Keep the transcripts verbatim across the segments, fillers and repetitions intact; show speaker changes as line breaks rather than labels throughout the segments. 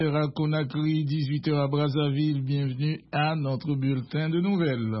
À Conakry, dix-huit heures à Brazzaville, bienvenue à notre bulletin de nouvelles.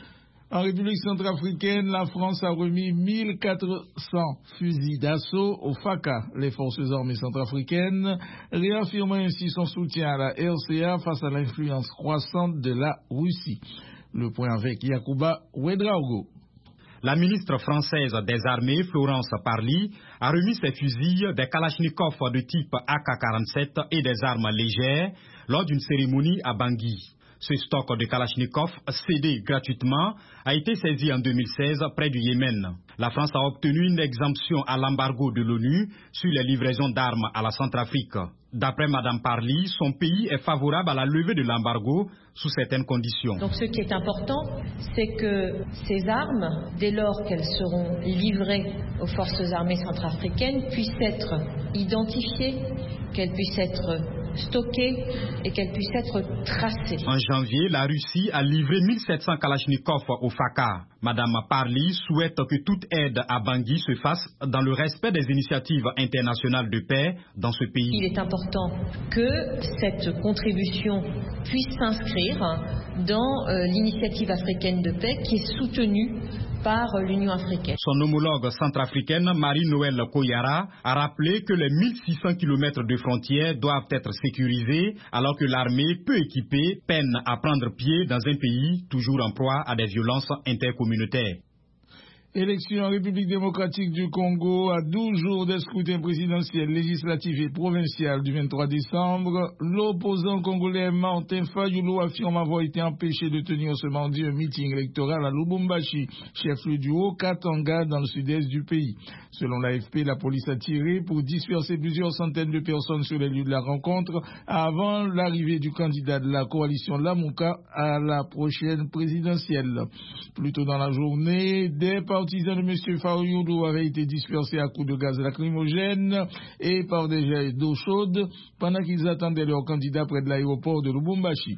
En République centrafricaine, la France a remis mille quatre cents fusils d'assaut au FACA, les forces armées centrafricaines, réaffirmant ainsi son soutien à la R C A face à l'influence croissante de la Russie. Le point avec Yacouba Ouedraogo.
La ministre française des Armées, Florence Parly, a remis ses fusils, des Kalachnikov de type A K quarante-sept et des armes légères lors d'une cérémonie à Bangui. Ce stock de Kalachnikov, cédé gratuitement, a été saisi en deux mille seize près du Yémen. La France a obtenu une exemption à l'embargo de l'ONU sur les livraisons d'armes à la Centrafrique. D'après Mme Parly, son pays est favorable à la levée de l'embargo sous certaines conditions.
Donc ce qui est important, c'est que ces armes, dès lors qu'elles seront livrées aux forces armées centrafricaines, puissent être identifiées, qu'elles puissent être stockées et qu'elles puissent être tracées.
En janvier, la Russie a livré mille sept cents Kalachnikov au FACA. Mme Parly souhaite que toute aide à Bangui se fasse dans le respect des initiatives internationales de paix dans ce pays.
Il est important que cette contribution puisse s'inscrire dans euh, l'initiative africaine de paix qui est soutenue par l'Union africaine.
Son homologue centrafricaine, Marie-Noëlle Koyara, a rappelé que les mille six cents kilomètres de frontières doivent être sécurisés alors que l'armée peu équipée peine à prendre pied dans un pays toujours en proie à des violences intercommunautaires.
Élection en République démocratique du Congo à douze jours des scrutins présidentiels, législatifs et provinciaux du vingt-trois décembre. L'opposant congolais Martin Fayulu affirme avoir été empêché de tenir ce mardi un meeting électoral à Lubumbashi, chef-lieu du Haut-Katanga dans le sud-est du pays. Selon l'A F P, la police a tiré pour disperser plusieurs centaines de personnes sur les lieux de la rencontre avant l'arrivée du candidat de la coalition Lamuka à la prochaine présidentielle. Plus tôt dans la journée, des partisans de M. Fayulu avaient été dispersés à coups de gaz lacrymogène et par des jets d'eau chaude pendant qu'ils attendaient leur candidat près de l'aéroport de Lubumbashi.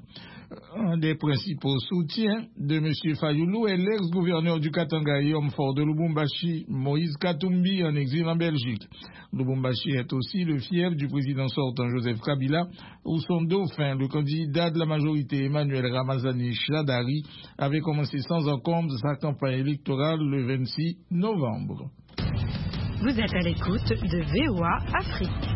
Un des principaux soutiens de M. Fayulu est l'ex-gouverneur du Katanga et homme fort de Lubumbashi, Moïse Katumbi, en exil en Belgique. Lubumbashi est aussi le fief du président sortant Joseph Kabila, où son dauphin, le candidat de la majorité Emmanuel Ramazani Shadari, avait commencé sans encombre sa campagne électorale le vingt-six novembre.
Vous êtes à l'écoute de V O A Afrique.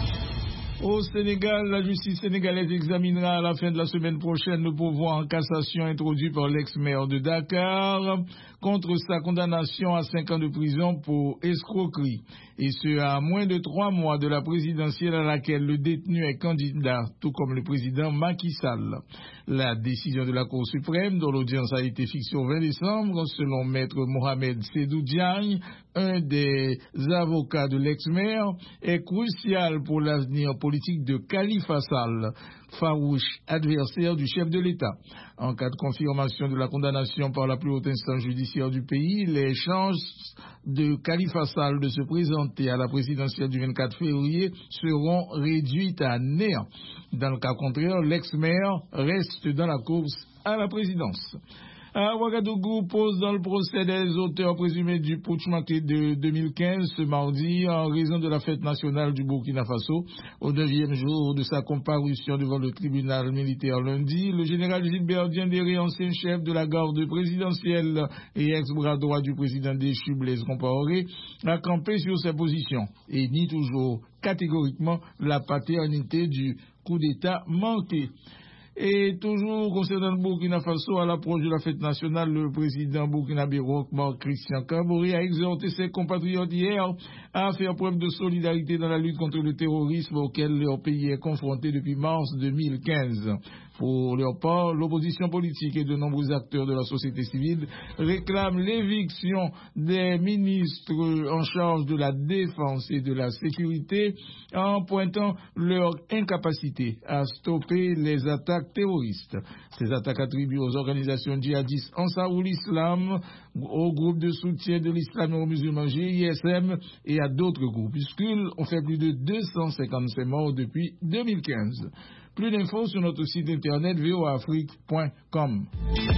Au Sénégal, la justice sénégalaise examinera à la fin de la semaine prochaine le pourvoi en cassation introduit par l'ex-maire de Dakar contre sa condamnation à cinq ans de prison pour escroquerie. Et ce, à moins de trois mois de la présidentielle à laquelle le détenu est candidat, tout comme le président Macky Sall. La décision de la Cour suprême, dont l'audience a été fixée au vingt décembre, selon maître Mohamed Sédou Diagne, un des avocats de l'ex-maire, est cruciale pour l'avenir politique de Khalifa Sall, farouche adversaire du chef de l'État. En cas de confirmation de la condamnation par la plus haute instance judiciaire du pays, les chances de Khalifa Sall de se présenter à la présidentielle du vingt-quatre février seront réduites à néant. Dans le cas contraire, l'ex-maire reste dans la course à la présidence. À Ouagadougou, pose dans le procès des auteurs présumés du putsch manqué de deux mille quinze ce mardi en raison de la fête nationale du Burkina Faso. Au neuvième jour de sa comparution devant le tribunal militaire lundi, le général Gilbert Diendéré, ancien chef de la garde présidentielle et ex-bras droit du président déchu Blaise Compaoré, a campé sur ses positions et nie toujours catégoriquement la paternité du coup d'État manqué. Et toujours concernant le Burkina Faso, à l'approche de la fête nationale, le président burkinabé Roch-Marc Christian Kabore a exhorté ses compatriotes hier à faire preuve de solidarité dans la lutte contre le terrorisme auquel leur pays est confronté depuis mars deux mille quinze. Pour leur part, l'opposition politique et de nombreux acteurs de la société civile réclament l'éviction des ministres en charge de la défense et de la sécurité en pointant leur incapacité à stopper les attaques terroristes. Ces attaques attribuées aux organisations djihadistes Ansarul Islam, au groupe de soutien de l'islamo-musulman G I S M et à d'autres groupuscules ont fait plus de deux cent cinquante-cinq morts depuis deux mille quinze. Plus d'infos sur notre site internet v o a afrique point com.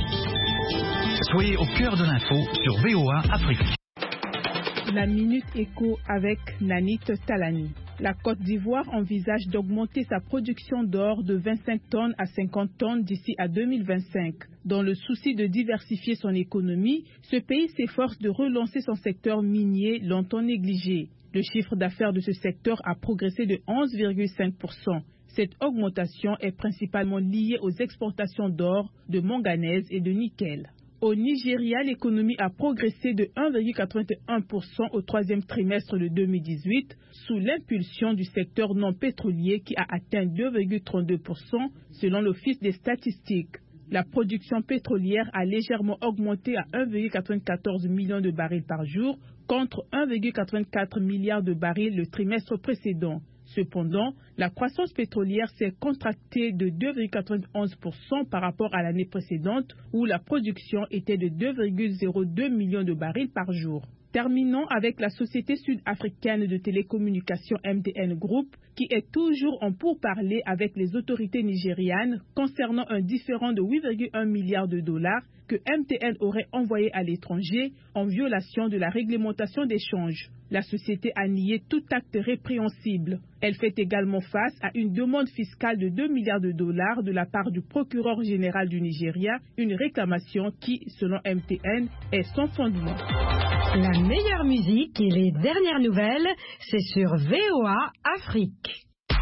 Soyez au cœur de l'info sur V O A Afrique.
La Minute Éco avec Nanit Talani. La Côte d'Ivoire envisage d'augmenter sa production d'or de vingt-cinq tonnes à cinquante tonnes d'ici à deux mille vingt-cinq. Dans le souci de diversifier son économie, ce pays s'efforce de relancer son secteur minier longtemps négligé. Le chiffre d'affaires de ce secteur a progressé de onze virgule cinq pour cent. Cette augmentation est principalement liée aux exportations d'or, de manganèse et de nickel. Au Nigeria, l'économie a progressé de un virgule quatre-vingt-un pour cent au troisième trimestre de deux mille dix-huit sous l'impulsion du secteur non pétrolier qui a atteint deux virgule trente-deux pour cent selon l'Office des statistiques. La production pétrolière a légèrement augmenté à un virgule quatre-vingt-quatorze million de barils par jour contre un virgule quatre-vingt-quatre milliard de barils le trimestre précédent. Cependant, la croissance pétrolière s'est contractée de deux virgule quatre-vingt-onze pour cent par rapport à l'année précédente où la production était de deux virgule zéro deux millions de barils par jour. Terminons avec la société sud-africaine de télécommunications M T N Group qui est toujours en pourparlers avec les autorités nigérianes concernant un différend de huit virgule un milliards de dollars que M T N aurait envoyé à l'étranger en violation de la réglementation d'échange. La société a nié tout acte répréhensible. Elle fait également face à une demande fiscale de deux milliards de dollars de la part du procureur général du Nigeria, une réclamation qui, selon M T N, est sans fondement.
La meilleure musique et les dernières nouvelles, c'est sur V O A Afrique.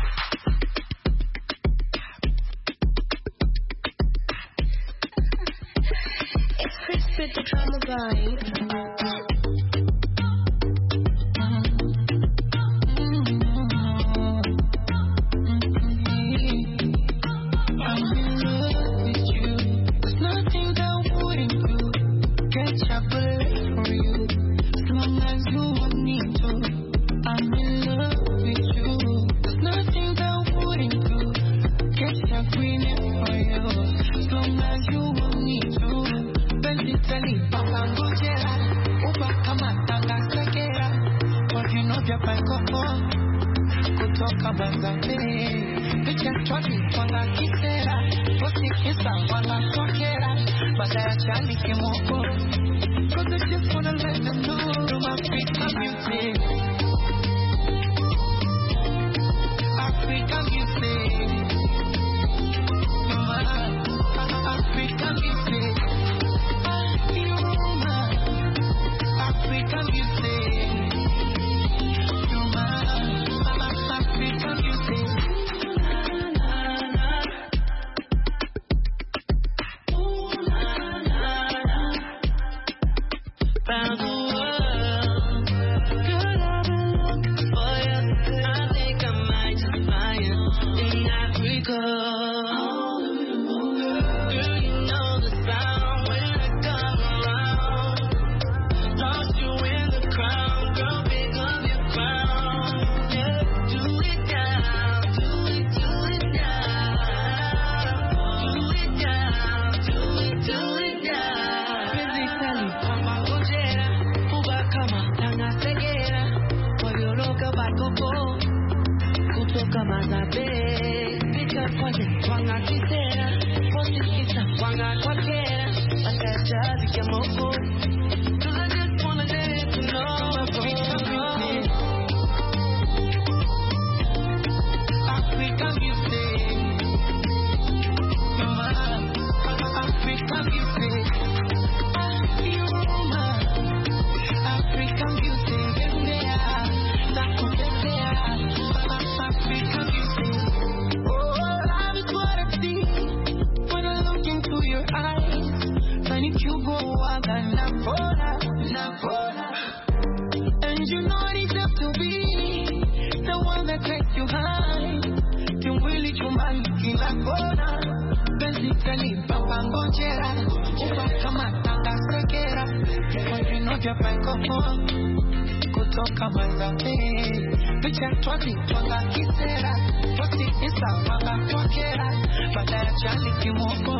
Kutoka Manzambe, picha twati twanga kisera, twati isa wanga kwa kera, badaya chali kimoko.